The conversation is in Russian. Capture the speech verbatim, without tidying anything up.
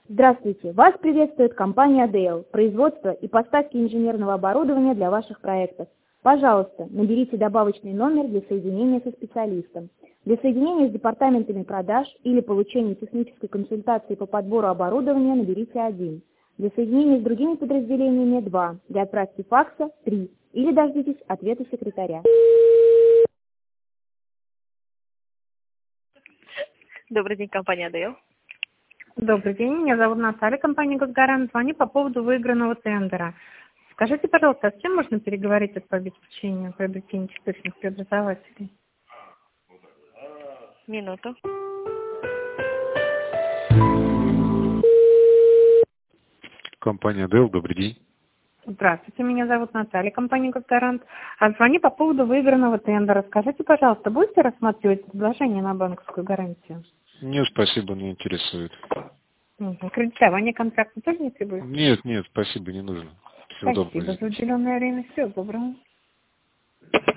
Здравствуйте! Вас приветствует компания Dell, производство и поставки инженерного оборудования для ваших проектов. Пожалуйста, наберите добавочный номер для соединения со специалистом. Для соединения с департаментами продаж или получения технической консультации по подбору оборудования наберите один. Для соединения с другими подразделениями два. Для отправки факса три. Или дождитесь ответа секретаря. Добрый день, компания Dell. Добрый день, меня зовут Наталья, компания «Госгарант». Звоню по поводу выигранного тендера. Скажите, пожалуйста, а с кем можно переговорить по обеспечению приобретения частичных преобразователей? Минуту. Компания Dell, добрый день. Здравствуйте, меня зовут Наталья, компания «Госгарант». А звоню по поводу выигранного тендера. Скажите, пожалуйста, будете рассматривать предложение на банковскую гарантию? Нет, спасибо, не интересует. Угу. Кредитование контракта тоже не требует? Нет, нет, спасибо, не нужно. Всего доброго. Спасибо за уделенное время. Всего доброго.